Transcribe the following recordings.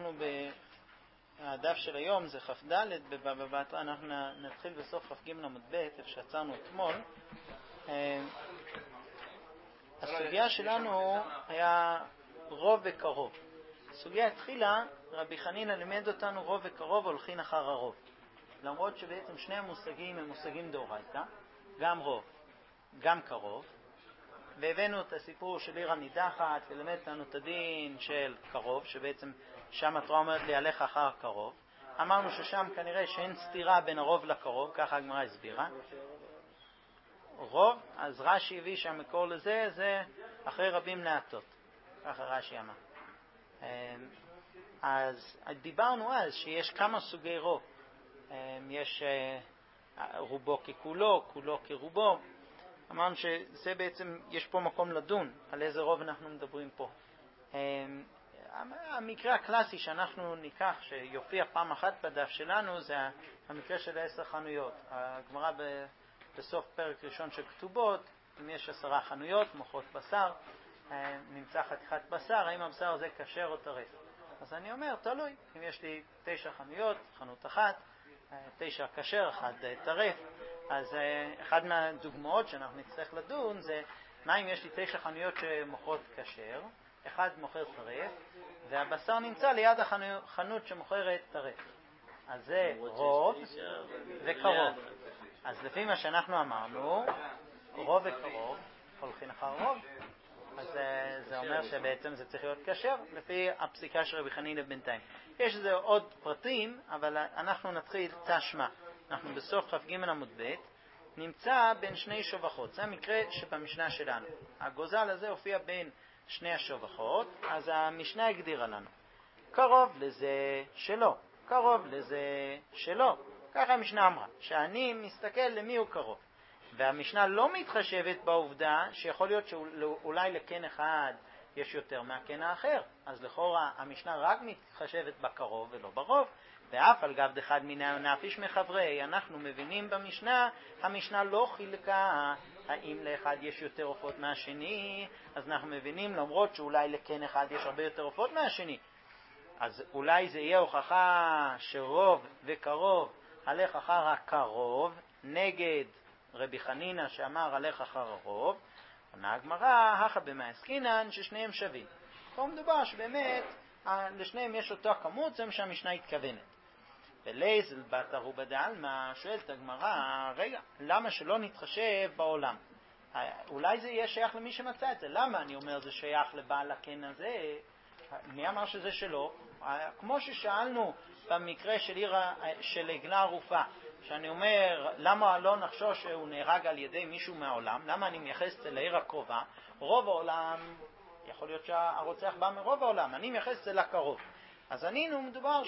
אנחנו הדף של היום זה כ"ד, בבא אנחנו נתחיל בסוף כ"ג עמוד ב', איפה שעצרנו אתמול. הסוגיה שלנו היה רוב וקרוב. הסוגיה התחילה, רבי חנינא לימד אותנו רוב וקרוב הולכים אחר הרוב. למרות שבעצם שני המושגים הם מושגים דאורייתא, גם רוב, גם קרוב. והבאנו את הסיפור של עיר הנידחת, ללמד לנו את הדין של קרוב, שבעצם שם התורה אומרת לי עליך אחר קרוב. אמרנו ששם כנראה שאין סתירה בין הרוב לקרוב, ככה הגמרא הסבירה. רוב, אז רש"י הביא שהמקור לזה, זה אחרי רבים להטות. ככה רש"י אמר. אז דיברנו אז שיש כמה סוגי רוב. יש רובו ככולו, כולו כרובו. אמרנו שזה בעצם, יש פה מקום לדון על איזה רוב אנחנו מדברים פה. המקרה הקלאסי שאנחנו ניקח, שיופיע פעם אחת בדף שלנו, זה המקרה של 10 חנויות. הגמרא בסוף פרק ראשון של כתובות, אם יש 10 חנויות, מוחות בשר, נמצא חתיכת בשר, האם הבשר הזה כשר או טרף? אז אני אומר, תלוי, אם יש לי 9 חנויות, חנות אחת, 9 כשר, 1 טרף, אז אחד מהדוגמאות שאנחנו נצטרך לדון זה מה אם יש לי 9 חנויות שמוכרות כשר, אחד מוכר טרף, והבשר נמצא ליד החנות שמוכרת טרף. אז זה רוב וקרוב. אז לפי מה שאנחנו אמרנו, רוב וקרוב הולכים אחר רוב. אז זה אומר שבעצם זה צריך להיות כשר, לפי הפסיקה של רבי חנינא בינתיים. יש לזה עוד פרטים, אבל אנחנו נתחיל תשמע. אנחנו בסוף כ"ג עמוד ב', נמצא בין שני שובחות. זה המקרה שבמשנה שלנו. הגוזל הזה הופיע בין שני השובחות, אז המשנה הגדירה לנו. קרוב לזה שלא, קרוב לזה שלא. ככה המשנה אמרה, שאני מסתכל למי הוא קרוב. והמשנה לא מתחשבת בעובדה שיכול להיות שאולי לקן אחד יש יותר מהקן האחר. אז לכאורה המשנה רק מתחשבת בקרוב ולא ברוב. ואף על גב דחד מן הנפיש מחברי, אנחנו מבינים במשנה, המשנה לא חילקה האם לאחד יש יותר עופות מהשני, אז אנחנו מבינים למרות שאולי לקן אחד יש הרבה יותר עופות מהשני. אז אולי זה יהיה הוכחה שרוב וקרוב הלך אחר הקרוב, נגד רבי חנינא שאמר הלך אחר הרוב. עונה הגמרא, הכא במאי עסקינן ששניהם שווים. פה מדובר שבאמת לשניהם יש אותה כמות, זה מה שהמשנה התכוונת. ולייזל בת ערובה דעלמא, שואלת הגמרא, רגע, למה שלא נתחשב בעולם? אולי זה יהיה שייך למי שמצא את זה. למה אני אומר זה שייך לבעל הקן הזה? מי אמר שזה שלו? כמו ששאלנו במקרה של עגלה ערופה, שאני אומר, למה לא נחשוש שהוא נהרג על ידי מישהו מהעולם? למה אני מייחס לעיר הקרובה? רוב העולם, יכול להיות שהרוצח בא מרוב העולם, אני מייחס לקרוב. אז ענינו, מדובר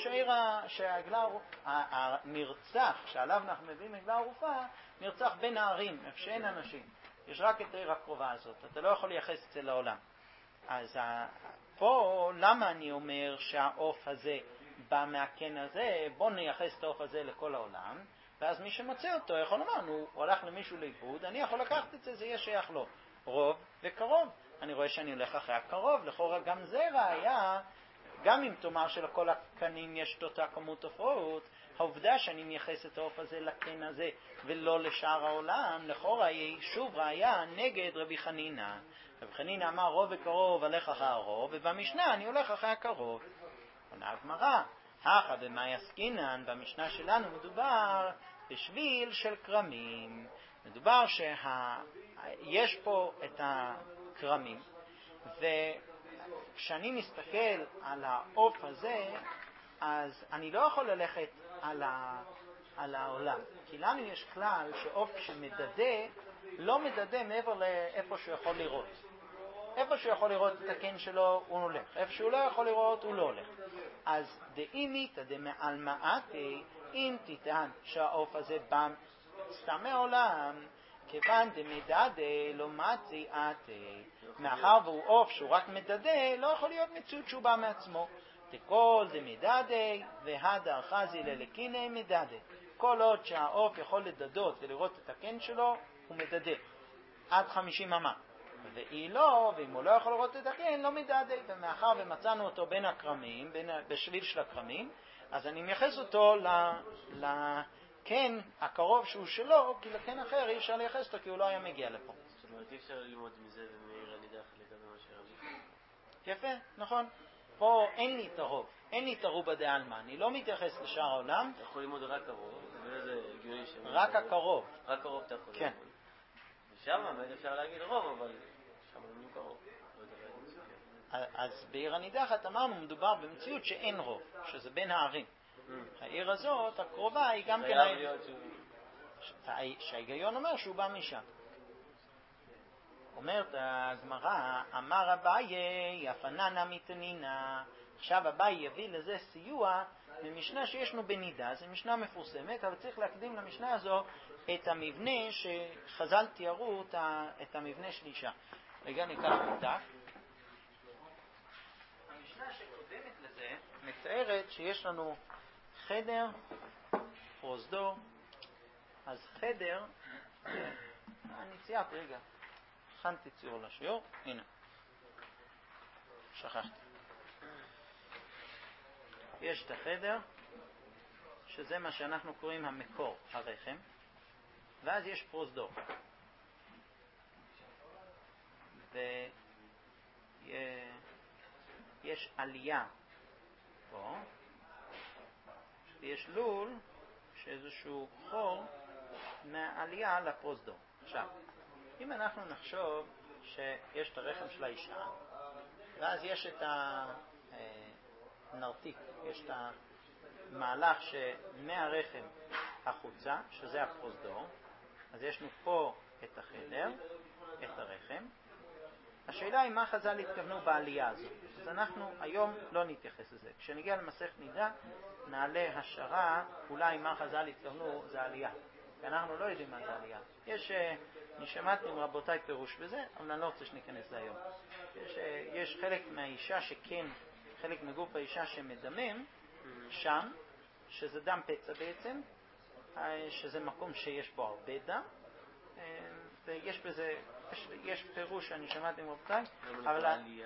הנרצח שעליו אנחנו מביאים עגלה ערופה, נרצח בין הערים, איפה שאין אנשים. יש רק את העיר הקרובה הזאת, אתה לא יכול לייחס את זה לעולם. אז פה, למה אני אומר שהעוף הזה בא מהקן הזה? בוא נייחס את העוף הזה לכל העולם, ואז מי שמוצא אותו יכול לומר, הוא הולך למישהו לאיבוד, אני יכול לקחת את זה, זה יהיה שייך לו. רוב וקרוב. אני רואה שאני הולך אחרי הקרוב, לכאורה גם זה ראיה, גם אם תאמר שלכל הקנים יש את אותה כמות עופות, העובדה שאני מייחס את העוף הזה לקן הזה ולא לשאר העולם, לכאורה היא שוב ראיה נגד רבי חנינא. רבי חנינא אמר רוב וקרוב הלך אחרי הרוב, ובמשנה אני הולך אחרי הקרוב. עונה הגמרא, הכא במאי עסקינן, במשנה שלנו מדובר בשביל של כרמים. מדובר שיש פה את הכרמים, וכשאני מסתכל על העוף הזה, אז אני לא יכול ללכת על העולם. כי לנו יש כלל שעוף שמדדה, לא מדדה מעבר לאיפה שהוא יכול לראות. איפה שהוא יכול לראות את הקן שלו, הוא הולך. איפה שהוא לא יכול לראות, הוא לא הולך. אז דאימיתא דמעל מעטי, אם תטען שהעוף הזה בא סתם מעולם, כיוון דמדדה לא מצי עתי. מאחר והוא עוף שהוא רק מדדה, לא יכול להיות מציאות שהוא בא מעצמו. תכל דמדדה והדר חזי ללקיני מדדה. כל עוד שהעוף יכול לדדות ולראות את הקן שלו, הוא מדדה. עד 50 אמה. והיא לא, ואם הוא לא יכול לראות את הקן, לא מדעדי, ומאחר ומצאנו אותו בין הקרמים, בשביל של הקרמים, אז אני מייחס אותו לקן הקרוב שהוא שלו, כי לקן אחר אי אפשר לייחס אותו, כי הוא לא היה מגיע לפה. זאת אומרת, אי אפשר ללמוד מזה ומעיר הנידח לגבי מה שרבי. יפה, נכון. פה אין לי את הרוב, אין לי את הרובה דעלמא, אני לא מתייחס לשאר העולם. אתה יכול ללמוד רק הרוב, וזה הגיוני רק הקרוב. רק הרוב אתה יכול כן. ללמוד. ושם אפשר להגיד רוב, אבל שם לא קרוב. אז בעיר הנידחת אמרנו, מדובר במציאות שאין רוב, שזה בין הערים. העיר הזאת, הקרובה, היא גם כן... שההיגיון אומר שהוא בא משם. אומרת הגמרא, אמר אביי, אפננה מתנינה. עכשיו אביי יביא לזה סיוע ממשנה שישנו בנידה, זו משנה מפורסמת, אבל צריך להקדים למשנה הזו את המבנה שחז"ל תיארו את המבנה של אישה. רגע ניקח דף. המשנה שקודמת לזה מתארת שיש לנו חדר, פרוזדור. אז חדר, אני ציירתי, רגע, הכנתי ציור לשיעור, הנה, שכחתי. יש את החדר, שזה מה שאנחנו קוראים המקור, הרחם, ואז יש פרוזדור. ויש עלייה פה, ויש לול, שאיזשהו חור מהעלייה לפרוזדור. עכשיו, אם אנחנו נחשוב שיש את הרחם של האישה, ואז יש את הנרתיק, יש את המהלך שמהרחם החוצה, שזה הפרוזדור, אז יש לנו פה את החדר, את הרחם. השאלה היא מה חז"ל התכוונו בעלייה הזו. אז אנחנו היום לא נתייחס לזה. כשנגיע למסכת נידה, נעלה השערה, אולי מה חז"ל התכוונו זה עלייה. כי אנחנו לא יודעים מה זה עלייה. אני שמעתי עם רבותיי פירוש בזה, אבל אני לא רוצה שניכנס להיום. יש חלק מהאישה שכן, חלק מגוף האישה שמדמם, שם, שזה דם פצע בעצם, שזה מקום שיש בו הרבה דם, ויש בזה, יש פירוש שאני שמעתי עם רבותיי, אבל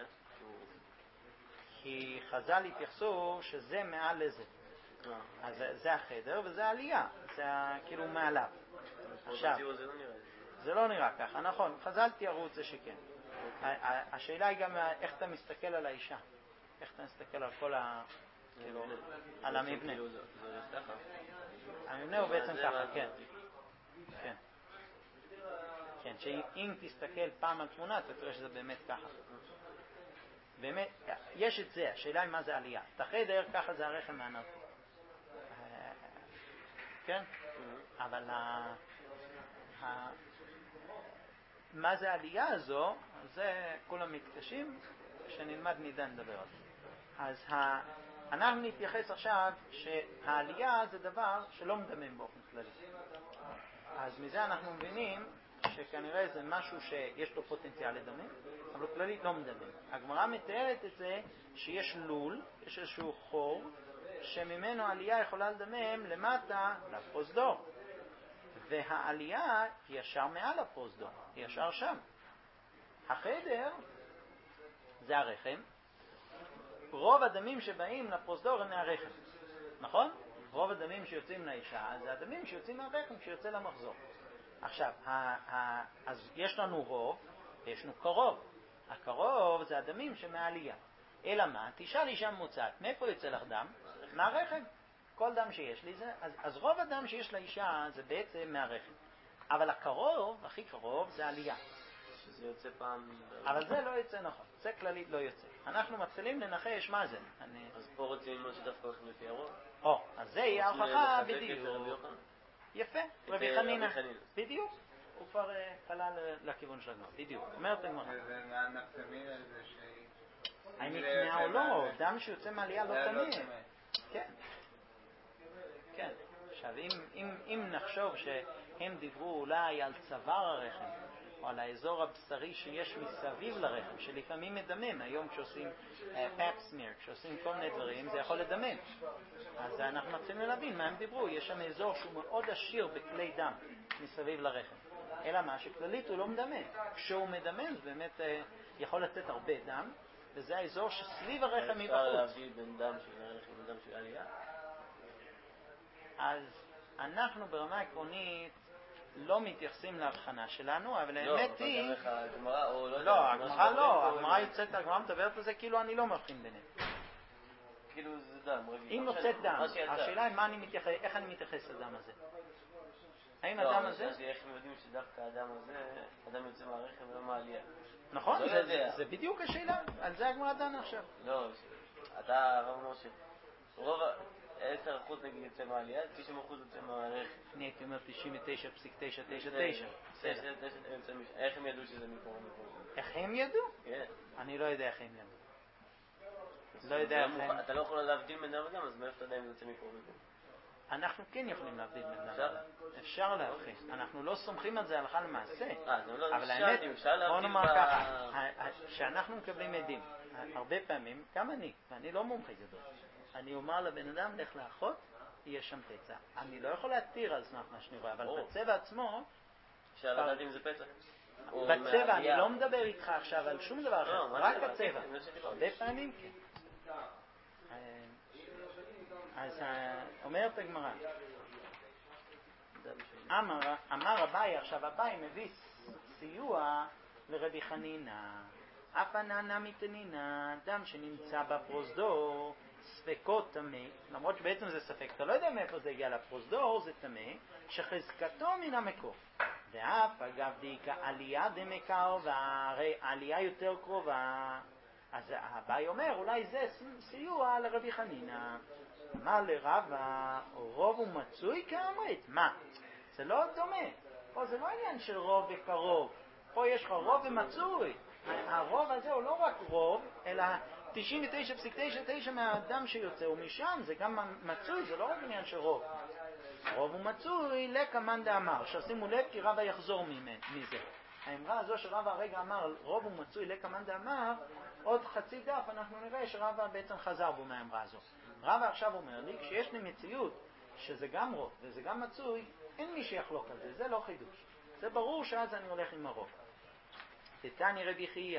כי חז"ל התייחסו שזה מעל לזה. אז זה החדר וזה העלייה, זה כאילו מעליו. עכשיו, זה לא נראה ככה, נכון, חז"ל תיארו את זה שכן. השאלה היא גם איך אתה מסתכל על האישה, איך אתה מסתכל על כל על המבנה. המבנה הוא בעצם ככה, כן. כן. כן, שאם תסתכל פעם על תמונה, אתה תראה שזה באמת ככה. באמת, יש את זה, השאלה היא מה זה עלייה. את החדר, ככה זה הרחם מהנרתיק. כן? אבל מה זה העלייה הזו, זה כולם מתקשים, כשנלמד נידה נדבר על זה. אז אנחנו נתייחס עכשיו שהעלייה זה דבר שלא מדמם באופן כללי. אז מזה אנחנו מבינים שכנראה זה משהו שיש לו פוטנציאל לדמם, אבל כללית לא מדמם. הגמרא מתארת את זה שיש לול, יש איזשהו חור, שממנו העלייה יכולה לדמם למטה לפרוזדור. והעלייה היא ישר מעל הפרוזדור, היא ישר שם. החדר זה הרחם. רוב הדמים שבאים לפרוזדור הם מהרחם, נכון? רוב הדמים שיוצאים לאישה זה הדמים שיוצאים מהרחם כשיוצא למחזור. עכשיו, אז יש לנו רוב ויש לנו קרוב. הקרוב זה הדמים שמעלייה. אלא מה? תשאל אישה ממוצעת, מאיפה יוצא לך דם? מהרחם. כל דם שיש לי זה, אז רוב הדם שיש לאישה זה בעצם מהרחם. אבל הקרוב, הכי קרוב, זה עלייה. שזה יוצא פעם... אבל זה לא יוצא נכון, זה כללית לא יוצא. אנחנו מתחילים לנחש מה זה. אז פה רוצים ללמוד שדווקא הולכים לפי הרוב? אז זה יהיה ההוכחה בדיוק. יפה, רבי חנינא. בדיוק. הוא כבר קלה לכיוון של הגמרא. בדיוק. אומרת הגמרא. זה מהנפתמין הזה שהיא... האם נטמע או לא, דם שיוצא מעלייה לא טמא. כן. כן. עכשיו, אם נחשוב שהם דיברו אולי על צוואר הרחם, או על האזור הבשרי שיש מסביב לרחם, שלפעמים מדמם. היום כשעושים פאפ סמיר, כשעושים כל מיני דברים, זה יכול לדמם. אז אנחנו מתחילים להבין מה הם דיברו. יש שם אזור שהוא מאוד עשיר בכלי דם מסביב לרחם. אלא מה שכללית הוא לא מדמה. כשהוא מדמה זה באמת יכול לצאת הרבה דם, וזה האזור שסביב הרחם מבחוץ. אפשר להביא בין דם של הרחם ודם של עלייה? אז אנחנו ברמה עקרונית לא מתייחסים להבחנה שלנו, אבל האמת היא... לא, אבל גם הגמרא, או לא יודע... לא, הגמרא לא, הגמרא יוצאת, הגמרא מדברת על זה כאילו אני לא מבחין ביניהם. כאילו זה דם, רגיל. אם יוצאת דם, השאלה היא איך אני מתייחס לדם הזה. האם הדם הזה... לא, איך הם יודעים שדווקא הדם הזה, אדם יוצא מהרחם ולא מהעלייה. נכון, זה בדיוק השאלה, על זה הגמרא דנה עכשיו. לא, אתה אומר שרוב 10% נגיד יוצא מהעלייה, 90% יוצא מהרחם. אני הייתי אומר 99.999. איך הם ידעו שזה מפה? איך הם ידעו? כן. אני לא יודע איך הם ידעו. לא יודע איך הם... אתה לא יכול להבדיל בין דם ודם, אז מאיפה אתה יודע אם זה יוצא מפה? אנחנו כן יכולים להבדיל בין דם ודם. אפשר להבחין. אנחנו לא סומכים על זה הלכה למעשה. אבל האמת, בוא נאמר ככה, שאנחנו מקבלים עדים, הרבה פעמים, גם אני לא מומחה גדול. אני אומר לבן אדם, לך לאחות, יהיה שם פצע. אני לא יכול להתיר על סמך מה שאני רואה, אבל בצבע עצמו... אפשר לדעת אם זה פצע? בצבע, אני לא מדבר איתך עכשיו על שום דבר אחר, רק הצבע. הרבה פעמים כן. אז אומרת הגמרא, אמר אביי, עכשיו אביי מביא סיוע לרבי חנינא, אף הנענה מתנינא, דם שנמצא בפרוזדור, ספקות טמא, למרות שבעצם זה ספק, אתה לא יודע מאיפה זה הגיע לפרוזדור, זה טמא, שחזקתו מן המקור. ואף אגב דיקה עלייה דמקר, והרי העלייה יותר קרובה. אז אביי אומר, אולי זה סיוע לרבי חנינא. אמר לרבא, רוב ומצוי כאמרית. מה? זה לא דומה. פה זה לא עניין של רוב וקרוב. פה יש לך רוב ומצוי. הרוב הזה הוא לא רק רוב, אלא 99.99 מהאדם שיוצא הוא משם, זה גם מצוי, זה לא רק עניין של רוב. רוב ומצוי לקמן דאמר, שימו לב כי רבא יחזור מזה. האמרה הזו שרבא הרגע אמר, רוב ומצוי לקמן דאמר, עוד חצי דף אנחנו נראה שרבא בעצם חזר בו מהאמרה הזו. רבא עכשיו אומר לי, כשיש לי מציאות שזה גם רוב וזה גם מצוי, אין מי שיחלוק על זה, זה לא חידוש. זה ברור שאז אני הולך עם הרוב. תתני רבי חייא,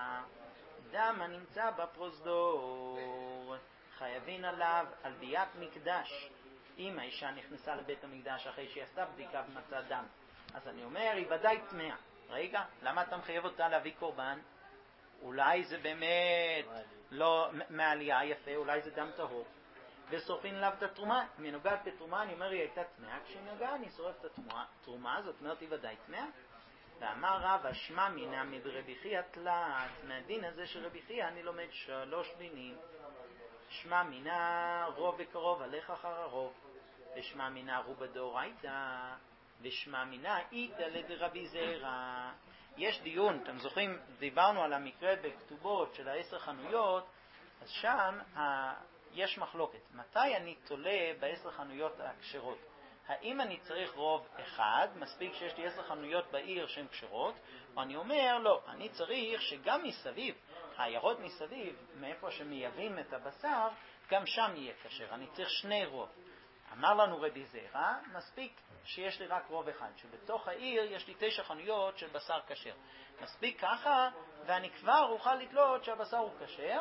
דם הנמצא בפרוזדור, חייבים עליו על ביאת מקדש. אם האישה נכנסה לבית המקדש אחרי שהיא עשתה בדיקה ומצאה דם, אז אני אומר, היא ודאי טמאה. רגע, למה אתה מחייב אותה להביא קורבן? אולי זה באמת לא מעלייה יפה, אולי זה דם טהור. ושורפין עליו את התרומה. אם היא נוגעת בתרומה, אני אומר, היא הייתה טמאה. כשהיא נוגעה, אני שורף את התרומה, זאת אומרת, היא ודאי טמאה. ואמר רבא, שמע מינא מדרבי חייא תלת, מהדין הזה של רבי חייא אני לומד 3 דינים. שמע מינא רוב וקרוב, הלך אחר הרוב. ושמע מינא רובה דאורייתא, ושמע מינא איתא לדרבי זרע. יש דיון, אתם זוכרים, דיברנו על המקרה בכתובות של 10 חנויות, אז שם יש מחלוקת. מתי אני תולה ב10 חנויות הכשרות? האם אני צריך רוב אחד, מספיק שיש לי 10 חנויות בעיר שהן כשרות, או אני אומר, לא, אני צריך שגם מסביב, העיירות מסביב, מאיפה שמייבאים את הבשר, גם שם יהיה כשר. אני צריך 2 רוב. אמר לנו רבי זרע, מספיק שיש לי רק רוב אחד, שבתוך העיר יש לי 9 חנויות של בשר כשר. מספיק ככה, ואני כבר אוכל לתלות שהבשר הוא כשר,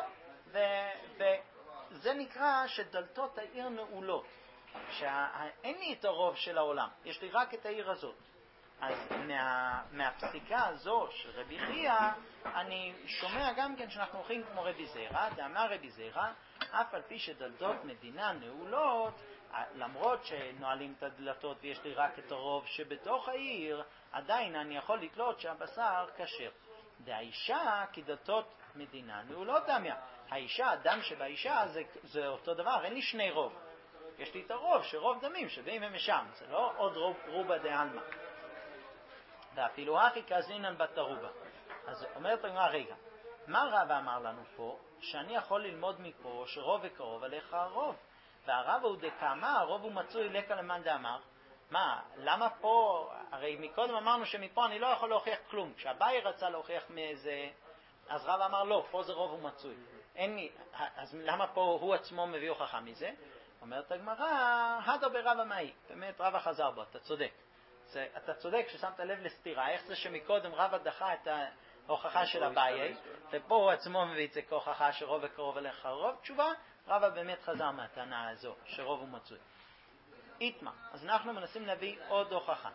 וזה נקרא שדלתות העיר נעולות. שאין לי את הרוב של העולם, יש לי רק את העיר הזאת. אז מהפסיקה הזו של רבי חייא, אני שומע גם כן שאנחנו הולכים כמו רבי זרע, דאמר רבי זרע, אף על פי שדלתות מדינה נעולות, למרות שנועלים את הדלתות ויש לי רק את הרוב שבתוך העיר, עדיין אני יכול לתלות שהבשר כשר. דאישה כי דלתות מדינה נעולות דמיה. האישה, הדם שבאישה זה אותו דבר, אין לי 2 רוב. יש לי את הרוב, שרוב דמים שבאים הם משם, זה לא עוד רובה דעלמא. ואפילו הכי כזינן בת הרובה. אז אומרת הגמרא, רגע, מה רבא אמר לנו פה? שאני יכול ללמוד מפה שרוב וקרוב עליך הרוב. והרבא הוא דקאמר, הרוב הוא מצוי לקה למאן דאמר. מה, למה פה, הרי מקודם אמרנו שמפה אני לא יכול להוכיח כלום. כשאביי רצה להוכיח מאיזה, אז רבא אמר לא, פה זה רוב ומצוי. אז למה פה הוא עצמו מביא הוכחה מזה? אומרת הגמרא, הדו ברבא מאי, באמת רבא חזר בו, אתה צודק. אתה צודק ששמת לב לסתירה, איך זה שמקודם רבא דחה את ההוכחה של אביי, ופה הוא עצמו מביא את זה כהוכחה שרוב וקרוב אליך רוב. תשובה, רבא באמת חזר מהטענה הזו, שרוב הוא מצוי. איתמה, אז אנחנו מנסים להביא עוד הוכחה.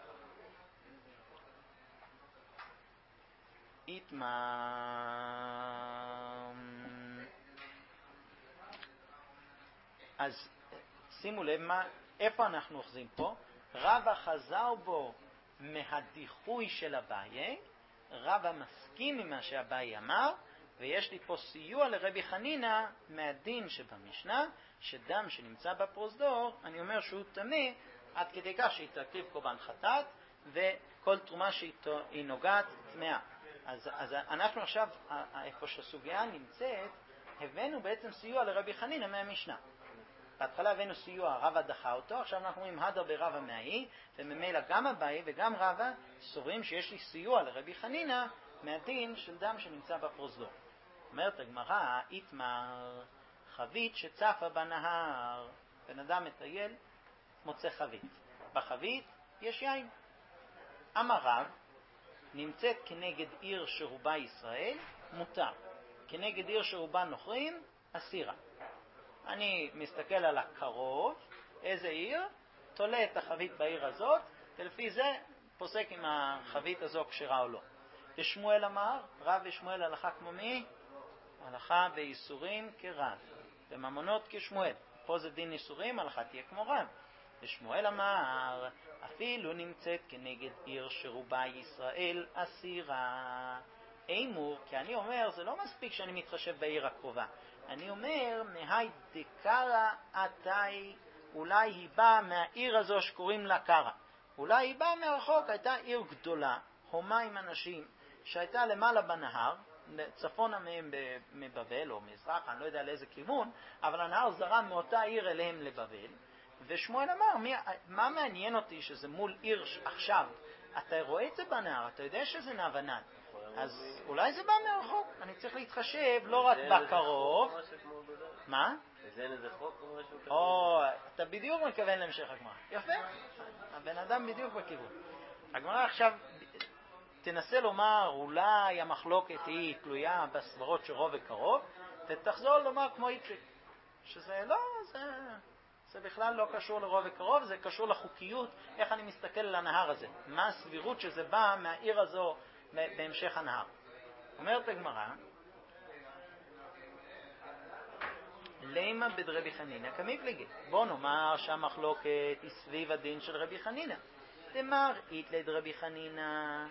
איתמה, אז שימו לב איפה אנחנו אוחזים פה. רבא חזר בו מהדיחוי של אביי, רבא מסכים ממה שאביי אמר, ויש לי פה סיוע לרבי חנינא מהדין שבמשנה, שדם שנמצא בפרוזדור, אני אומר שהוא טמא, עד כדי כך שהיא תקריב קורבן חטאת, וכל תרומה שהיא נוגעת טמאה. אז אנחנו עכשיו, איפה שהסוגיה נמצאת, הבאנו בעצם סיוע לרבי חנינא מהמשנה. בהתחלה הבאנו סיוע, רבא דחה אותו, עכשיו אנחנו אומרים הדר ברבא מהאי, וממילא גם אביי וגם רבא סוברים שיש לי סיוע לרבי חנינא מהדין של דם שנמצא בפרוזדור. אומרת הגמרא, איתמר, חבית שצפה בנהר, בן אדם מטייל, מוצא חבית. בחבית יש יין. אמר רב, נמצאת כנגד עיר שרובה ישראל, מותר. כנגד עיר שרובה נוכרים, אסירה. אני מסתכל על הקרוב, איזה עיר, תולה את החבית בעיר הזאת, ולפי זה פוסק אם החבית הזו כשרה או לא. ושמואל אמר, רב ושמואל הלכה כמו מי? הלכה באיסורים כרב, בממונות כשמואל. פה זה דין איסורים, הלכה תהיה כמו רב. ושמואל אמר, אפילו נמצאת כנגד עיר שרובה ישראל אסירה. אימור, כי אני אומר, זה לא מספיק שאני מתחשב בעיר הקרובה. אני אומר, מהי דקרא עתאי, אולי היא באה מהעיר הזו שקוראים לה קרא. אולי היא באה מהרחוק, הייתה עיר גדולה, הומה עם אנשים, שהייתה למעלה בנהר, צפונה מהם מבבל או מזרח, אני לא יודע לאיזה כיוון, אבל הנהר זרם מאותה עיר אליהם לבבל. ושמואל אמר, מה מעניין אותי שזה מול עיר עכשיו? אתה רואה את זה בנהר, אתה יודע שזה נבנן. אז אולי זה בא מהרחוק, אני צריך להתחשב לא רק בקרוב. מה? זה אין איזה חוק או משהו כזה? אתה בדיוק מכוון להמשך הגמרא. יפה, הבן אדם בדיוק בכיוון. הגמרא עכשיו תנסה לומר, אולי המחלוקת היא תלויה בסברות של רוב וקרוב, ותחזור לומר כמו איפשיק, שזה לא, זה בכלל לא קשור לרוב וקרוב, זה קשור לחוקיות, איך אני מסתכל על הנהר הזה, מה הסבירות שזה בא מהעיר הזו בהמשך הנהר. אומרת הגמרא, למה בדרבי חנינא כמפלגה? בוא נאמר שהמחלוקת היא סביב הדין של רבי חנינא. דמר איתלי דרבי חנינא,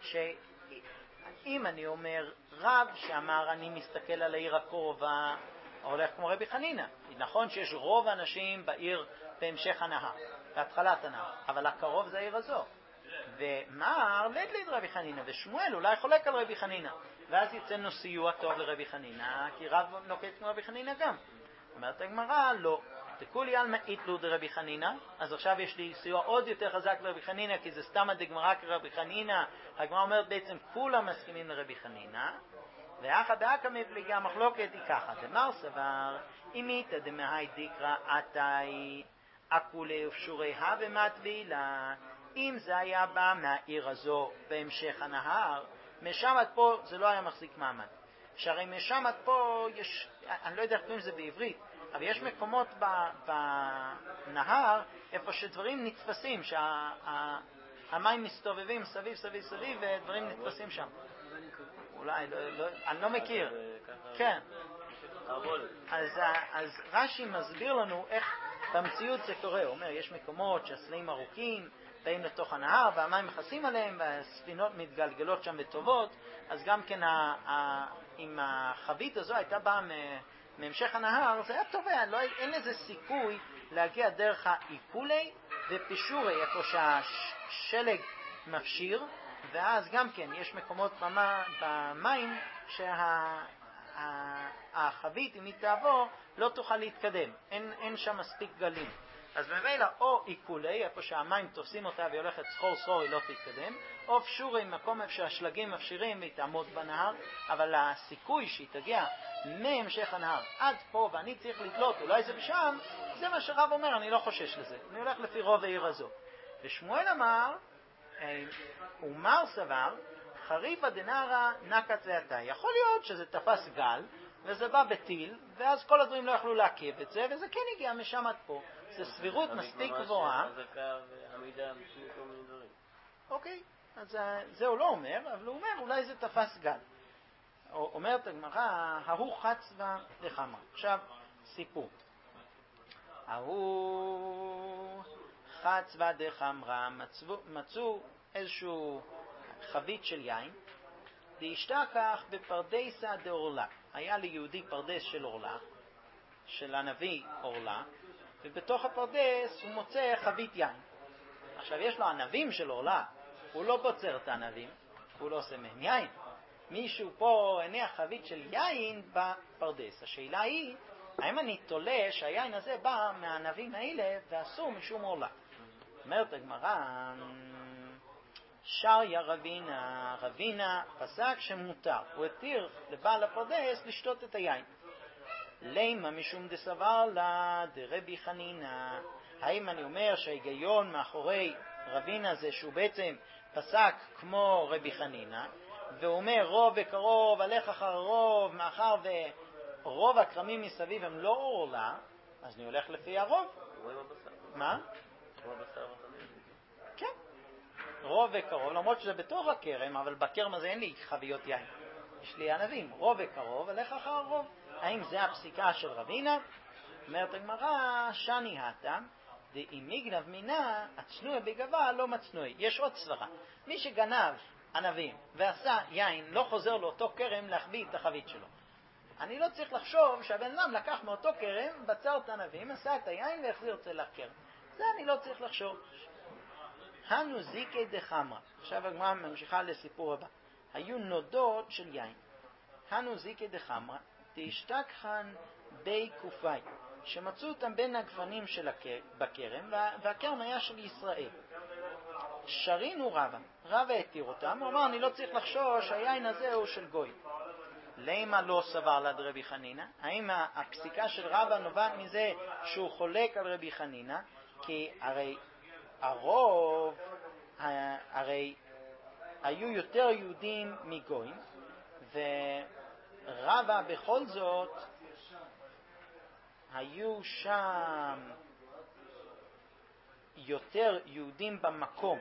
שאם אני אומר רב שאמר אני מסתכל על העיר הקרובה, הולך כמו רבי חנינא. נכון שיש רוב האנשים בעיר בהמשך הנהר, בהתחלת הנהר, אבל הקרוב זה העיר הזו. ומר לדלית רבי חנינא, ושמואל אולי חולק על רבי חנינא, ואז יצאנו סיוע טוב לרבי חנינא, כי רב נוקט כמו רבי חנינא גם. אומרת הגמרא, לא. תקולי על מאיתלו דרבי חנינא, אז עכשיו יש לי סיוע עוד יותר חזק לרבי חנינא, כי זה סתם הדגמרא כרבי חנינא. הגמרא אומרת בעצם כולם מסכימים לרבי חנינא, ואחא דאקא מפלגה, המחלוקת היא ככה, דמר סבר, אימיתא דמאי דקרא עתאי אקולי ופשוריה ומטבילה. אם זה היה בא מהעיר הזו בהמשך הנהר, משם עד פה זה לא היה מחזיק מעמד. שהרי משם עד פה יש, אני לא יודע איך קוראים זה בעברית, אבל יש מקומות בנהר איפה שדברים נתפסים, שהמים מסתובבים סביב סביב סביב ודברים נתפסים שם. אולי, אני לא מכיר. כן. אז רש"י מסביר לנו איך במציאות זה קורה. הוא אומר, יש מקומות שהסלעים ארוכים, באים לתוך הנהר והמים מכסים עליהם והספינות מתגלגלות שם בטובות, אז גם כן אם החבית הזו הייתה באה מהמשך הנהר, זה היה טובה, אין לזה סיכוי להגיע דרך העיקולי ופישורי, איפה שהשלג מפשיר, ואז גם כן יש מקומות במים שהחבית, אם היא תעבור, לא תוכל להתקדם, אין שם מספיק גלים. אז ממילא או עיקולי, איפה שהמים תופסים אותה והיא הולכת סחור סחור, היא לא תתקדם, או פשורי, מקום איפה שהשלגים מפשירים והיא תעמוד בנהר, אבל הסיכוי שהיא תגיע מהמשך הנהר עד פה ואני צריך לתלות, אולי זה בשם, זה מה שרב אומר, אני לא חושש לזה, אני הולך לפי רוב העיר הזו. ושמואל אמר, ומר סבר, חריפה דנערה נקת ועתה. יכול להיות שזה תפס גל, וזה בא בטיל, ואז כל הדברים לא יכלו לעכב את זה, וזה כן הגיע משם עד פה. זה סבירות מספיק גבוהה. חזקה ועמידה בשביל כל מיני דברים. אוקיי, אז זה הוא לא אומר, אבל הוא אומר, אולי זה תפס גל. אומרת הגמרא, ההוא חצבה דחמרה. עכשיו, סיפור. ההוא חצבה דחמרה, מצאו איזשהו חבית של יין, דהשתכח בפרדסה דאורלה. היה ליהודי פרדס של אורלה, של הנביא אורלה, ובתוך הפרדס הוא מוצא חבית יין. עכשיו יש לו ענבים של אורלה, הוא לא בוצר את הענבים, הוא לא עושה מהם יין. מישהו פה הניח חבית של יין בפרדס. השאלה היא, האם אני תולה שהיין הזה בא מהענבים האלה ואסור משום אורלה? אומרת הגמרא, שריה רבינה פסק שמותר. הוא התיר לבעל הפרדס לשתות את היין. לימה משום דסבר לה דרבי חנינה. האם אני אומר שההיגיון מאחורי רבינה זה שהוא בעצם פסק כמו רבי חנינה, והוא אומר רוב וקרוב, הלך אחר רוב, מאחר ורוב הקרמים מסביב הם לא אורלה, אז אני הולך לפי הרוב. מה? כן. רוב וקרוב, למרות שזה בתוך הכרם, אבל בכרם הזה אין לי חביות יין. יש לי ענבים. רוב וקרוב, הלך אחר רוב. האם זה הפסיקה של רבינה? אומרת הגמרא, שני התם, דאם יגנב מינה, הצנוע בגבה לא מצנועי. יש עוד סברה. מי שגנב ענבים ועשה יין, לא חוזר לאותו כרם להחביא את החבית שלו. אני לא צריך לחשוב שהבן אדם לקח מאותו כרם, בצר את הענבים, עשה את היין והחזיר את זה לכרם. זה אני לא צריך לחשוב. הנו זיקי דחמרה. עכשיו הגמרא ממשיכה לסיפור הבא. היו נודות של יין. הנו זיקי דחמרה, תשתכחן בי קופאי, שמצאו אותם בין הגפנים של בכרם, והכרם היה של ישראל. שרינו רבא התיר אותם, הוא אמר, אני לא צריך לחשוש, היין הזה הוא של גוי. למה לא סבר ליד רבי חנינה? האם הפסיקה של רבא נובעת מזה שהוא חולק על רבי חנינה? כי הרי הרוב, הרי היו יותר יהודים מגויים, ורבא בכל זאת היו שם יותר יהודים במקום.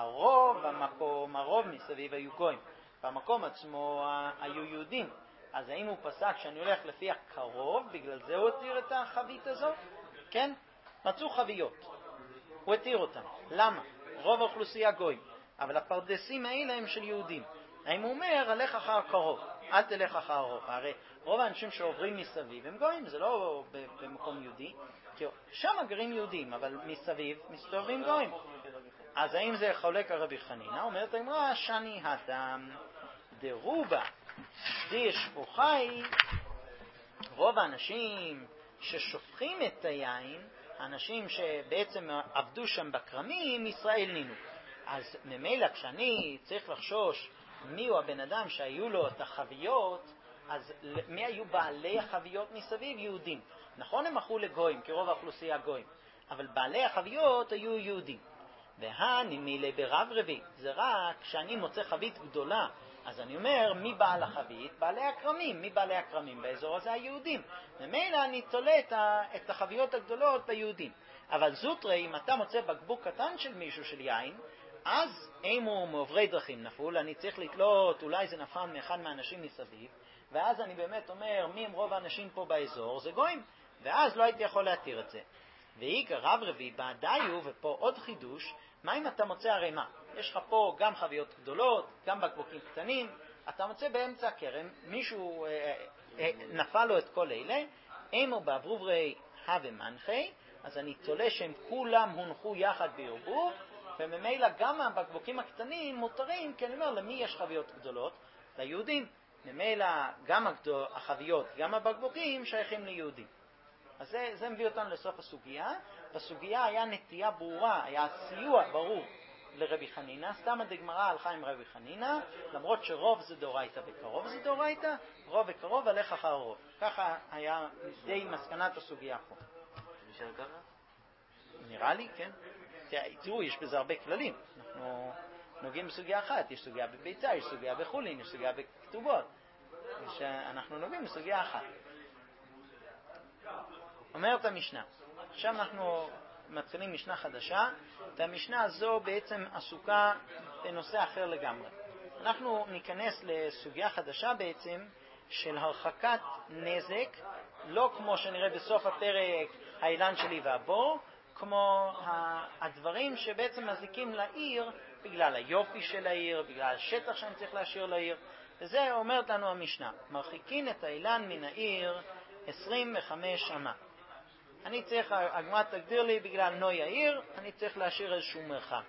הרוב מסביב היו גויים. במקום עצמו היו יהודים. אז האם הוא פסק שאני הולך לפי הקרוב, בגלל זה הוא התיר את החבית הזאת? כן? מצאו חביות. הוא התיר אותם. למה? רוב האוכלוסייה גויים. אבל הפרדסים האלה הם של יהודים. האם הוא אומר, הלך אחר קרוב, אל תלך אחר רוב. הרי רוב האנשים שעוברים מסביב הם גויים, זה לא במקום יהודי. כי שם גרים יהודים, אבל מסביב מסתובבים גויים. אז האם זה חולק על רבי חנינה? אומרת הגמרא, שני התם דרובה דשפוכי. רוב האנשים ששופכים את היין, האנשים שבעצם עבדו שם בכרמים, ישראל נינו. אז ממילא כשאני צריך לחשוש מיהו הבן אדם שהיו לו את החביות, אז מי היו בעלי החביות מסביב? יהודים. נכון, הם מכרו לגויים, כי רוב האוכלוסייה גויים, אבל בעלי החביות היו יהודים. והנימילה ברב רבי, זה רק כשאני מוצא חבית גדולה, אז אני אומר, מי בעל החבית? בעלי הקרמים. מי בעלי הקרמים? באזור הזה היהודים. ממילא אני תולה את החביות הגדולות ביהודים. אבל זוטרי, אם אתה מוצא בקבוק קטן של מישהו של יין, אז אם הוא מעוברי דרכים נפול, אני צריך לתלות, אולי זה נפל מאחד מהאנשים מסביב, ואז אני באמת אומר, מי הם רוב האנשים פה באזור? זה גויים. ואז לא הייתי יכול להתיר את זה. ואיגר רב רבי בעדיו, ופה עוד חידוש, מה אם אתה מוצא הרי מה? יש לך פה גם חביות גדולות, גם בקבוקים קטנים, אתה מוצא באמצע הכרם, מישהו נפל לו את כל אלה, אימו בעברוברי הווה מנחי, אז אני תולה שהם כולם הונחו יחד בערבוב, וממילא גם הבקבוקים הקטנים מותרים, כי אני אומר, למי יש חביות גדולות? ליהודים. ממילא גם החביות, גם הבקבוקים שייכים ליהודים. אז זה מביא אותנו לסוף הסוגיה. בסוגיה היה נטייה ברורה, היה סיוע ברור לרבי חנינה. סתם הדגמרא הלכה עם רבי חנינה, למרות שרוב זה דאורייתא וקרוב זה דאורייתא, רוב וקרוב הלך אחר רוב. ככה היה די מסקנת הסוגיה פה. נשאר ככה? נראה לי, כן. תראו, יש בזה הרבה כללים. נוגעים בסוגיה אחת, יש סוגיה בביצה, יש סוגיה בחולין, יש סוגיה בכתובות. שאנחנו נוגעים בסוגיה אחת. אומרת המשנה, עכשיו אנחנו מתחילים משנה חדשה, והמשנה הזו בעצם עסוקה בנושא אחר לגמרי. אנחנו ניכנס לסוגיה חדשה בעצם של הרחקת נזק, לא כמו שנראה בסוף הפרק האילן שלי והבור, כמו הדברים שבעצם מזיקים לעיר בגלל היופי של העיר, בגלל השטח שאני צריך להשאיר לעיר. וזה אומרת לנו המשנה, מרחיקין את האילן מן העיר 25 אמה. אני צריך, הגמרא תגדיר לי בגלל נוי העיר, אני צריך להשאיר איזשהו מרחק.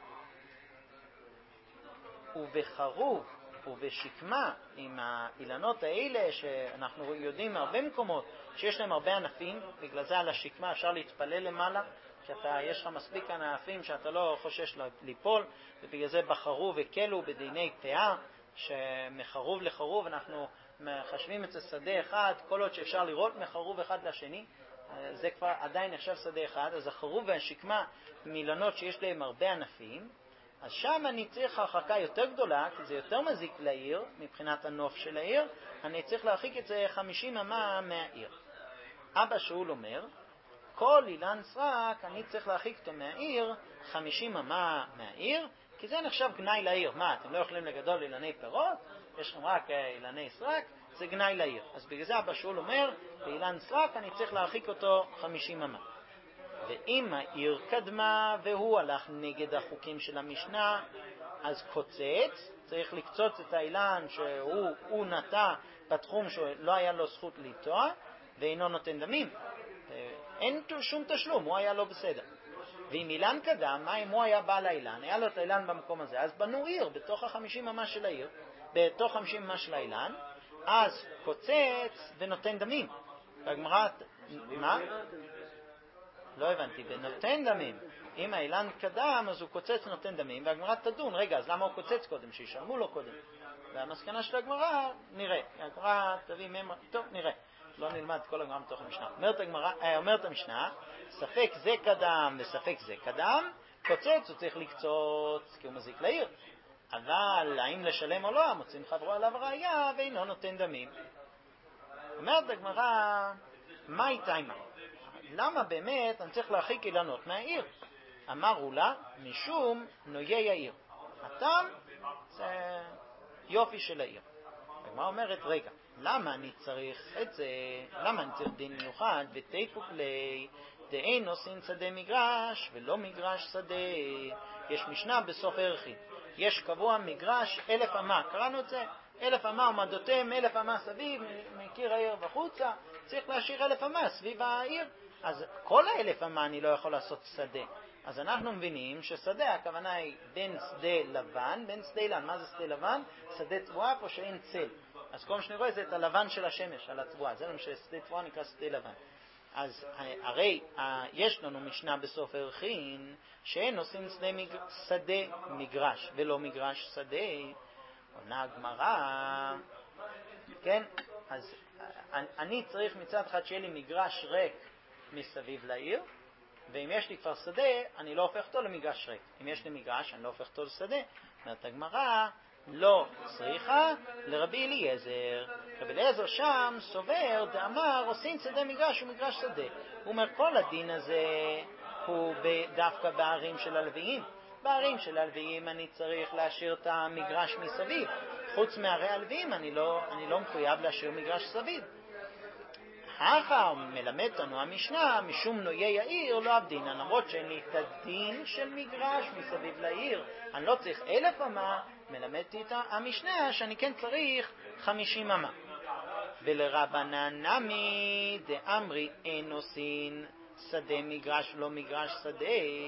ובחרוב ובשקמה, עם האילנות האלה שאנחנו יודעים מהרבה מקומות שיש להם הרבה ענפים, בגלל זה על השקמה אפשר להתפלל למעלה, כי יש לך מספיק ענפים שאתה לא חושש ליפול, ובגלל זה בחרו וקלו בדיני פאה, שמחרוב לחרוב אנחנו מחשבים את זה שדה אחד, כל עוד שאפשר לראות מחרוב אחד לשני, זה כבר עדיין נחשב שדה אחד. אז החרוב והשקמה מילונות שיש להם הרבה ענפים, אז שם אני צריך הרחקה יותר גדולה, כי זה יותר מזיק לעיר, מבחינת הנוף של העיר, אני צריך להרחיק את זה 50 אמה מהעיר. אבא שאול אומר, כל אילן סרק אני צריך להרחיק אותו מהעיר 50 אמה מהעיר, כי זה נחשב גנאי לעיר. מה, אתם לא יכולים לגדול אילני פירות? יש לכם רק אילני סרק? זה גנאי לעיר. אז בגלל זה אבא שאול אומר, באילן סרק אני צריך להרחיק אותו 50 אמה. ואם העיר קדמה והוא הלך נגד החוקים של המשנה, אז קוצץ, צריך לקצוץ את האילן שהוא נטע בתחום שלא היה לו זכות לטוע, ואינו נותן דמים. אין שום תשלום, הוא היה לא בסדר. ואם אילן קדם, מה אם הוא היה בעל האילן, היה לו את האילן במקום הזה, אז בנו עיר בתוך 50 אמה של העיר, בתוך 50 אמה של האילן, אז קוצץ ונותן דמים. והגמרא, מה? לא הבנתי, ונותן דמים. אם האילן קדם, אז הוא קוצץ ונותן דמים, והגמרא תדון, רגע, אז למה הוא קוצץ קודם? שישלמו לו קודם. והמסקנה של הגמרא, נראה. הגמרא תביא ממר, טוב, נראה. לא נלמד כל הגמרא מתוך המשנה. אומרת המשנה, ספק זה קדם וספק זה קדם, קוצץ הוא צריך לקצוץ, כי הוא מזיק לעיר. אבל האם לשלם או לא, מוצאים חברו עליו ראיה, ואינו נותן דמים. אומרת הגמרא, מה איתה אימה? למה באמת אני צריך להרחיק אילנות מהעיר? אמרו לה, משום נויי העיר. הטעם זה יופי של העיר. הגמרא אומרת, רגע, למה אני צריך את זה? למה אני צריך דין מיוחד? ותיפוק לי דאין עושים שדה מגרש ולא מגרש שדה. יש משנה בסוף ערכי, יש קבוע מגרש 1000 אמה, קראנו את זה, 1000 אמה עמדותיהם 1000 אמה סביב מקיר העיר וחוצה, צריך להשאיר 1000 אמה סביב העיר. אז כל 1000 אמה אני לא יכול לעשות שדה. אז אנחנו מבינים ששדה הכוונה היא בין שדה לבן, בין שדה אילן. מה זה שדה לבן? שדה תבואה פה שאין צל. אז כל מה שאני רואה זה את הלבן של השמש על התבואה, זה למשל שדה תבואה נקרא שדה לבן. אז הרי יש לנו משנה בסוף ערכין שאין עושים שדה מגרש ולא מגרש שדה. עונה הגמרא, כן? אז אני צריך מצד אחד שיהיה לי מגרש ריק מסביב לעיר, ואם יש לי כבר שדה, אני לא הופך אותו למגרש ריק. אם יש לי מגרש, אני לא הופך אותו לשדה. אומרת הגמרא, לא צריכה לרבי אליעזר. רבי אליעזר שם סובר, דאמר, עושים שדה מגרש ומגרש שדה. הוא אומר, כל הדין הזה הוא דווקא בערים של הלוויים. בערים של הלוויים אני צריך להשאיר את המגרש מסביב. חוץ מהרי הלוויים אני לא מחויב להשאיר מגרש סביב. אחר מלמד לנו המשנה, משום נויי העיר לא עבדינן, למרות שאין לי את הדין של מגרש מסביב לעיר, אני לא צריך 1000 אמה, מלמדתי את המשנה שאני כן צריך 50 אמה. ולרבנן נמי דאמרי אין עושין שדה מגרש ולא מגרש שדה,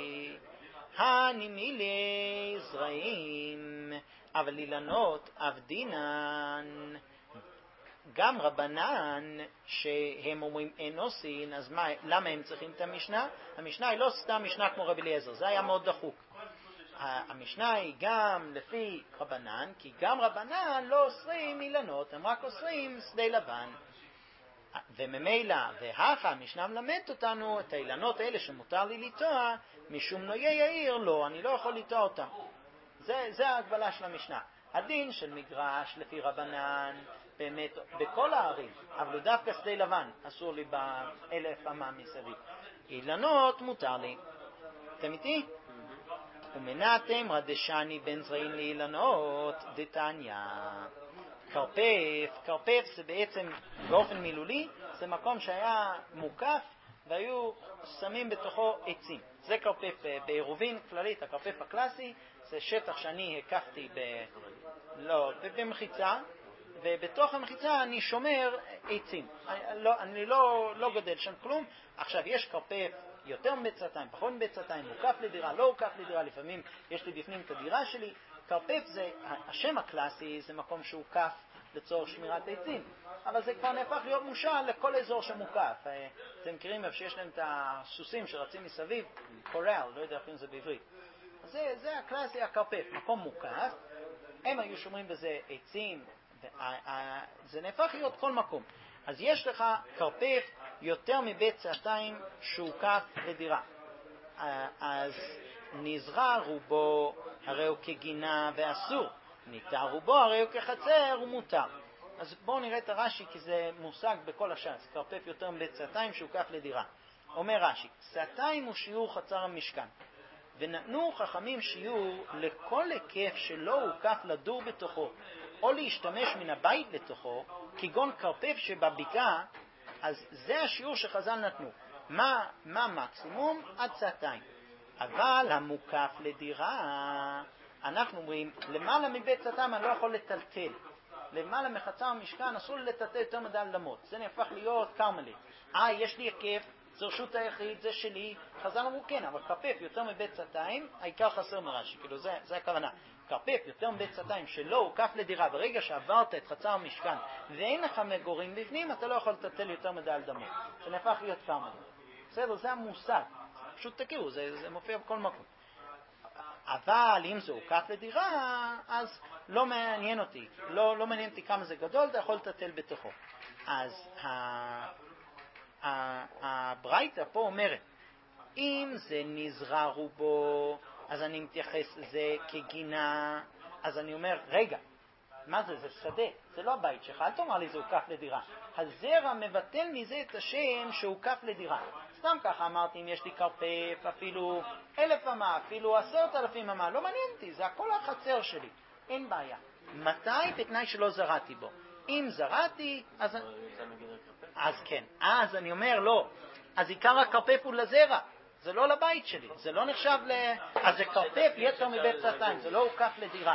הנימילי זרעים, אבל אילנות עבדינן. גם רבנן שהם אומרים אין עושין, אז למה הם צריכים את המשנה? המשנה היא לא סתם משנה כמו רבי אליעזר, זה היה מאוד דחוק. המשנה היא גם לפי רבנן, כי גם רבנן לא אוסרים אילנות, הם רק אוסרים שדה לבן. וממילא, המשנה מלמדת אותנו את האילנות האלה שמותר לי לטוע, משום נויי העיר לא, אני לא יכול לטוע אותם. זה ההגבלה של המשנה. הדין של מגרש לפי רבנן, באמת בכל הערים, אבל דווקא שדה לבן, אסור לי ב1,000 אמה מסביב. אילנות מותר לי. אתם איתי? ומנעתם רדשני בין זרעים לאילנות דתניא. קרפף זה בעצם באופן מילולי, זה מקום שהיה מוקף והיו שמים בתוכו עצים. זה קרפף בעירובין כללית, הקרפף הקלאסי, זה שטח שאני הקפתי במחיצה, ובתוך המחיצה אני שומר עצים. אני לא גדל שם כלום. עכשיו יש קרפף יותר מבצעתיים, פחות מבצעתיים, מוקף לדירה, לא הוקף לדירה, לפעמים יש לי בפנים את הדירה שלי. קרפף זה, השם הקלאסי זה מקום שהוקף לצורך שמירת עצים, אבל זה כבר נהפך להיות מושל לכל אזור שמוקף. אתם מכירים איפה שיש להם את הסוסים שרצים מסביב, קורל, לא יודע איך זה בעברית. זה הקלאסי, הקרפף, מקום מוקף, הם היו שומרים בזה עצים, זה נהפך להיות כל מקום. אז יש לך קרפף יותר מבצעתיים שהוקף לדירה. אז נזרע רובו הרי הוא כגינה ואסור, ניתר רובו הרי הוא כחצר ומותר. אז בואו נראה את הרש"י, כי זה מושג בכל הש"ס. קרפף יותר מבצעתיים שהוקף לדירה. אומר רש"י, צעתיים הוא שיעור חצר המשכן, ונתנו חכמים שיעור לכל היקף שלא הוקף לדור בתוכו או להשתמש מן הבית לתוכו, כגון קרפף שבבקעה. אז זה השיעור שחז"ל נתנו. מה מקסימום? עד צעתיים. אבל המוקף לדירה, אנחנו אומרים, למעלה מבית צעתיים אני לא יכול לטלטל. למעלה מחצר המשכן אסור לטלטל יותר מדי למות. זה נהפך להיות קרמלי. יש לי היקף, זה רשות היחיד, זה שלי. חז"ל אמרו כן, אבל קרפף יותר מבית צעתיים, העיקר חסר מרש"י. כאילו זה הכוונה. קרפף יותר מבית צעתיים שלא הוקף לדירה, ברגע שעברת את חצר המשכן ואין לך מגורים בפנים, אתה לא יכול לטלטל יותר מדי על דמו. זה נהפך להיות קרמלי. בסדר, זה המושג. פשוט תכירו, זה מופיע בכל מקום. אבל אם זה הוקף לדירה, אז לא מעניין אותי. לא מעניין אותי כמה זה גדול, אתה יכול לטלטל בתוכו. אז הברייתא פה אומרת, אם זה נזרע רובו, אז אני מתייחס לזה כגינה. אז אני אומר, רגע, מה זה? זה שדה, זה לא הבית שלך, אל תאמר לי זה הוקף לדירה. הזרע מבטל מזה את השם שהוקף לדירה. סתם ככה אמרתי, אם יש לי קרפף, אפילו 1,000 אמה, אפילו 10,000 אמה, לא מעניין אותי, זה הכל החצר שלי, אין בעיה. מתי? בתנאי שלא זרעתי בו. אם זרעתי, אז כן. אז אני אומר, לא. אז עיקר הקרפף הוא לזרע, זה לא לבית שלי, זה לא נחשב אז זה קרפף יתר מבית צעתיים, זה לא הוקף לדירה.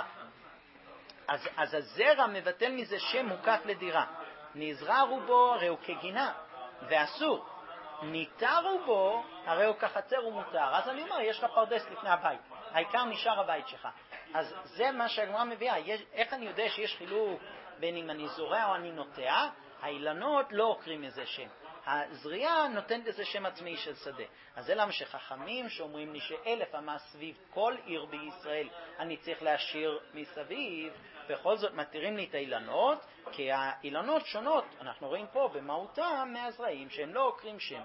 אז הזרע מבטל מזה שם מוקף לדירה. נזרע רובו הרי הוא כגינה ואסור, ניתר רובו הרי הוא כחצר ומותר. אז אני אומר, יש לך פרדס לפני הבית, העיקר נשאר הבית שלך. אז זה מה שהגמרא מביאה. איך אני יודע שיש חילוק בין אם אני זורע או אני נוטע? האילנות לא עוקרים איזה שם, הזריעה נותנת איזה שם עצמאי של שדה. אז זה למה שחכמים שאומרים לי ש1,000 אמה סביב כל עיר בישראל אני צריך להשאיר מסביב, בכל זאת מתירים לי את האילנות, כי האילנות שונות, אנחנו רואים פה במהותם מהזרעים שהם לא עוקרים שם.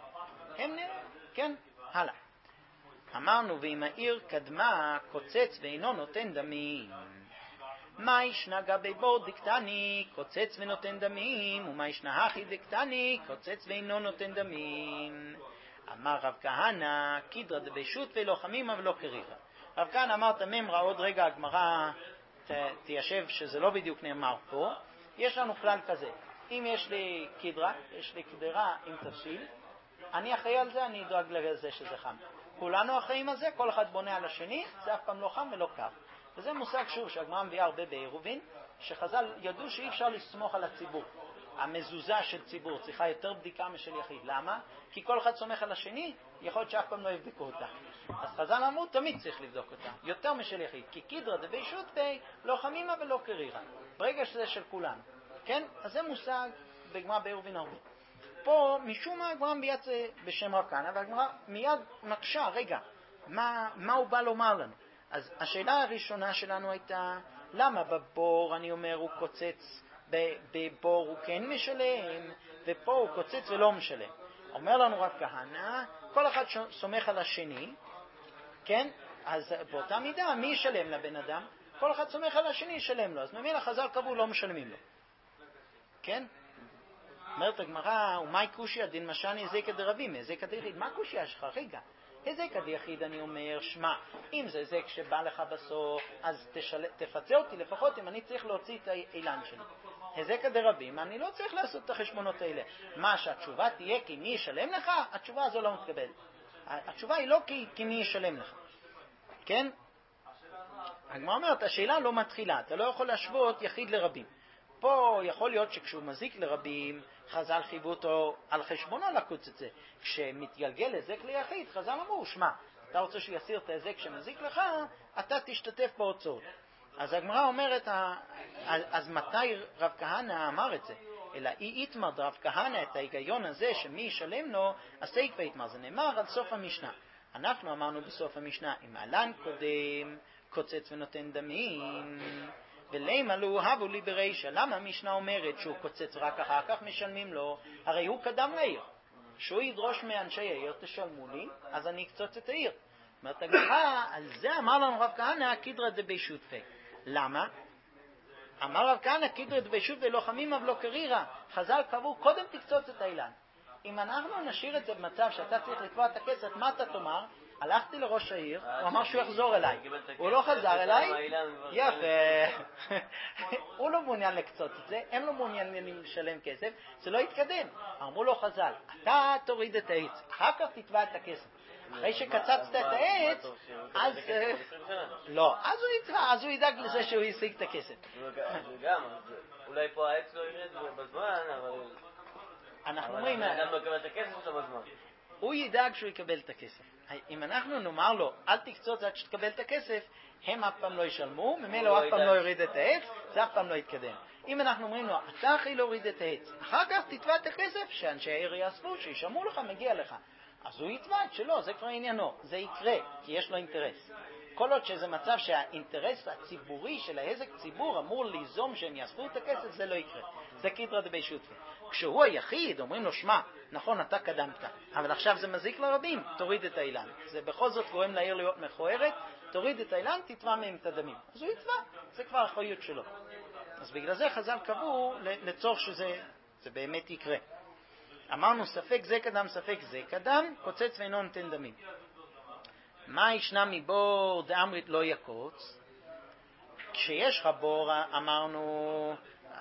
כן, הלאה. אמרנו, ואם העיר קדמה קוצץ ואינו נותן דמים, מה ישנה גבי בור דקטני קוצץ ונותן דמים, ומה ישנה הכי דקטני קוצץ ואינו נותן דמים. אמר רב כהנא, קידרא דבשוט ולא חמימה ולא קרירה. רב כהנא אמר את הממרה, עוד רגע הגמרא תיישב שזה לא בדיוק נאמר פה. יש לנו כלל כזה, אם יש לי קידרה, יש לי קדרה עם תבשיל, אני אחראי על זה, אני דואג לזה שזה חם. כולנו אחראים על זה, כל אחד בונה על השני, זה אף פעם לא חם ולא קר. וזה מושג שוב שהגמרא מביאה הרבה בעירובין, שחז"ל ידעו שאי אפשר לסמוך על הציבור. המזוזה של ציבור צריכה יותר בדיקה משל יחיד. למה? כי כל אחד סומך על השני, יכול להיות שאף פעם לא יבדקו אותה. אז חז"ל אמרו, תמיד צריך לבדוק אותה, יותר משל יחיד. כי קידרא דבשוט בי לא חמימה ולא קרירה. ברגע שזה של כולנו. כן? אז זה מושג בגמרא בעירובין הרבה. פה משום מה הגמרא מביאה בשם רב כהנא, והגמרא מיד מקשה, רגע, מה הוא בא לומר לנו? אז השאלה הראשונה שלנו הייתה, למה בבור אני אומר הוא קוצץ, בבור הוא כן משלם, ופה הוא קוצץ ולא משלם? אומר לנו רב כהנא, כל אחד סומך על השני, כן? אז באותה מידה, מי ישלם לבן אדם? כל אחד סומך על השני, ישלם לו. אז ממילא חז"ל קבעו לא משלמים לו. כן? אומרת הגמרא, ומאי קושי הדין משני זקא דרבים, זקא דיחיד. מה קושי שלך? רגע. זקא דיחיד אני אומר, שמע, אם זה זק שבא לך בסוף, אז תפצה אותי לפחות אם אני צריך להוציא את האילן שלי. זקא דרבים, אני לא צריך לעשות את החשבונות האלה. מה שהתשובה תהיה כי מי ישלם לך, התשובה הזו לא מתקבלת. התשובה היא לא כי מי ישלם לך. כן? הגמרא אומרת, השאלה לא מתחילה, אתה לא יכול להשוות יחיד לרבים. פה יכול להיות שכשהוא מזיק לרבים, חז"ל חייבו אותו על חשבונו לקוץ את זה. כשמתגלגל הזק ליחיד, חז"ל אמרו, שמע, אתה רוצה שיסיר את ההזק שמזיק לך, אתה תשתתף בהוצאות. אז הגמרא אומרת, אז מתי רב כהנא אמר את זה? אלא אי יתמר רב כהנא את ההיגיון הזה שמי ישלם לו, הסיכווה יתמר. זה נאמר על סוף המשנה. אנחנו אמרנו בסוף המשנה, אם עלן קודם, קוצץ ונותן דמים, ולמה לו הבו לי ברישא. למה המשנה אומרת שהוא קוצץ רק אחר כך משלמים לו? הרי הוא קדם לעיר. שהוא ידרוש מאנשי העיר, תשלמו לי, אז אני אקצוץ את העיר. אומרת הגמרא, על זה אמר לנו רב כהנא, קידרא דבי שותפי. למה? אמר רב כהנא, קידרא דבי שותפי לא חמימא ולא קרירא. חז"ל קבעו, קודם תקצוץ את האילן. אם אנחנו נשאיר את זה במצב שאתה צריך לתבוע את הכסף, מה אתה תאמר? הלכתי לראש העיר, הוא אמר שהוא יחזור אליי. הוא לא חזר אליי? יפה. הוא לא מעוניין לקצוץ את זה, הם לא מעוניינים לשלם כסף, זה לא יתקדם. אמרו לו חז"ל, אתה תוריד את העץ, אחר כך תתבע את הכסף. אחרי שקצצת את העץ, אז... לא, אז הוא ידאג לזה שהוא ישיג את הכסף. גם, אולי פה העץ לא ירד בזמן, אבל... אנחנו אומרים... אדם לא יקבל את הכסף שלו בזמן. הוא ידאג שהוא יקבל את הכסף. אם אנחנו נאמר לו, אל תקצוץ עד שתקבל את הכסף, הם אף פעם לא ישלמו, ממילא הוא אף פעם לא יוריד את העץ, זה אף פעם לא יתקדם. אם אנחנו אומרים לו, אתה אחי להוריד את העץ, אחר כך תתבע את הכסף, שאנשי העיר יאספו, שישלמו לך, מגיע לך. אז הוא יתבע את שלו, זה כבר עניינו, זה יקרה, כי יש לו אינטרס. כל עוד שזה מצב שהאינטרס הציבורי של העסק ציבור אמור ליזום שהם יאספו את הכסף, זה לא יקרה. זה קידרא דבי שותפי. כשהוא היחיד, אומרים לו, שמע, נכון, אתה קדמת, אבל עכשיו זה מזיק לרבים, תוריד את האילן. זה בכל זאת גורם לעיר להיות מכוערת, תוריד את האילן, תתבע מהם את הדמים. אז הוא יתבע, זה כבר האחריות שלו. אז בגלל זה חז"ל קבעו לצורך שזה באמת יקרה. אמרנו, ספק זה קדם, ספק זה קדם, קוצץ ואינו נותן דמים. מה ישנה מבור דאמרית לא יקוץ? כשיש לך בור, אמרנו,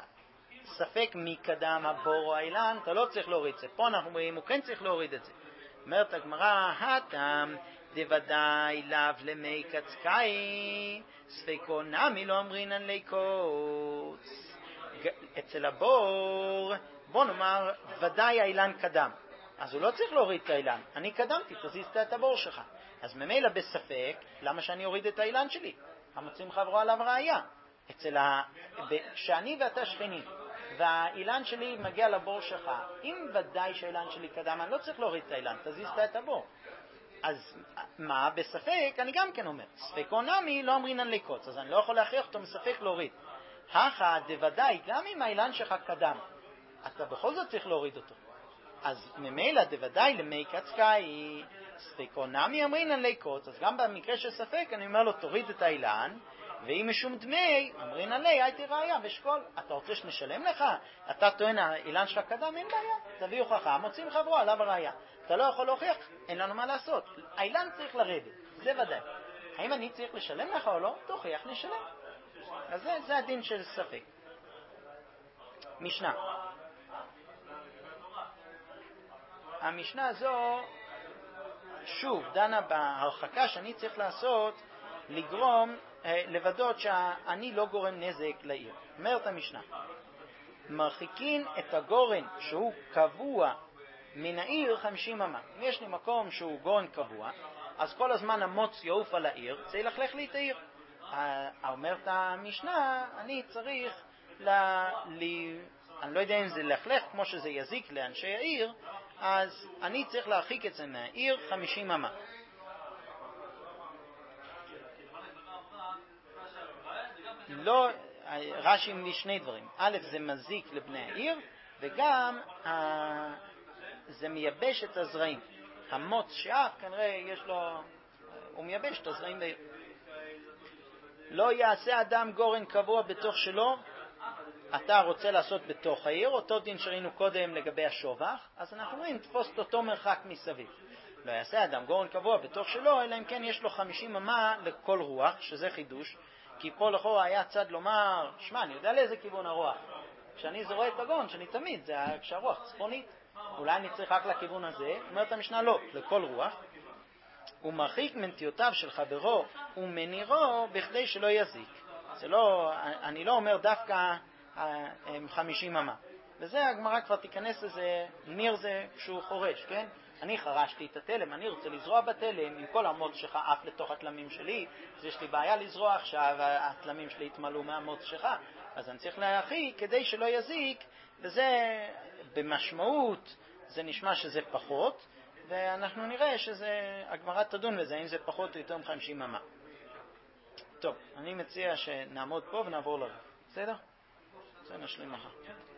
ספק מי קדם הבור או האילן, אתה לא צריך להוריד את זה. פה אנחנו אומרים, הוא כן צריך להוריד את זה. אומרת הגמרא, הטעם דוודאי לאו למי קצקאי, ספקו נמי לא אמרינן ליקוץ. אצל הבור, בוא נאמר, ודאי האילן קדם. אז הוא לא צריך להוריד את האילן. אני קדמתי, תזיזת את הבור שלך. אז ממילא בספק, למה שאני אוריד את האילן שלי? המוצאים חברו עליו ראיה. שאני ואתה שכנים, והאילן שלי מגיע לבור שלך, אם ודאי שהאילן שלי קדם, אני לא צריך להוריד את האילן, תזיזת את הבור. אז מה? בספק, אני גם כן אומר, ספקו נמי לא אמרינן לקוץ, אז אני לא יכול להכריח אותו מספק להוריד. הכה דוודאי, גם אם האילן שלך קדם, אתה בכל זאת צריך להוריד אותו. אז ממילא דוודאי למי קצקאי, ספקו נמי אמרינן לקוץ, אז גם במקרה של ספק אני אומר לו תוריד את האילן, ואם משום דמי, אמרינן לי, הייתי ראיה ושקול. אתה רוצה שנשלם לך? אתה טוען האילן שלך קדם, אין בעיה, תביא הוכחה, מוצאים חברו עליו הראיה. אתה לא יכול להוכיח, אין לנו מה לעשות. האילן צריך לרדת, זה ודאי. האם אני צריך לשלם לך או לא? תוכיח, נשלם. אז זה הדין של ספק. משנה. המשנה הזו שוב דנה בהרחקה שאני צריך לעשות לגרום לוודאות שאני לא גורם נזק לעיר. אומרת המשנה, מרחיקין את הגורן שהוא קבוע מן העיר 50 אמה. אם יש לי מקום שהוא גורן קבוע, אז כל הזמן המוץ יעוף על העיר, זה ילכלך לי את העיר. אומרת המשנה, אני צריך אני לא יודע אם זה ללכלך כמו שזה יזיק לאנשי העיר, אז אני צריך להרחיק את זה מהעיר 50 אמה. לא, רש"י מביא שני דברים. א', זה מזיק לבני העיר, וגם זה מייבש את הזרעים. המוץ שאף כנראה יש לו, הוא מייבש את הזרעים בעיר. לא יעשה אדם גורן קבוע בתוך שלו, אתה רוצה לעשות בתוך העיר, אותו דין שראינו קודם לגבי השובח, אז אנחנו רואים, תפוס את אותו מרחק מסביב. לא יעשה אדם גורן קבוע בתוך שלו, אלא אם כן יש לו 50 אמה לכל רוח, שזה חידוש, כי פה לכאורה היה צד לומר, שמע, אני יודע לאיזה כיוון הרוח. כשאני זורע את הגורן, שאני תמיד, זה כשהרוח צפונית. אולי אני צריך רק לכיוון הזה, אומרת המשנה לא, לכל רוח. הוא מרחיק מנטיותיו של חברו ומנירו בכדי שלא יזיק. זה לא, אני לא אומר דווקא 50 אמה. וזה הגמרא כבר תיכנס לזה, ניר זה שהוא חורש, כן? אני חרשתי את התלם, אני רוצה לזרוע בתלם, עם כל המוץ שלך אף לתוך התלמים שלי, אז יש לי בעיה לזרוע עכשיו, התלמים שלי התמלאו מהמוץ שלך, אז אני צריך להרחיק כדי שלא יזיק, וזה במשמעות, זה נשמע שזה פחות, ואנחנו נראה שזה, הגמרא תדון לזה, אם זה פחות או יותר מ-50 אמה. טוב, אני מציע שנעמוד פה ונעבור לרב. בסדר? זה נשלים מחר.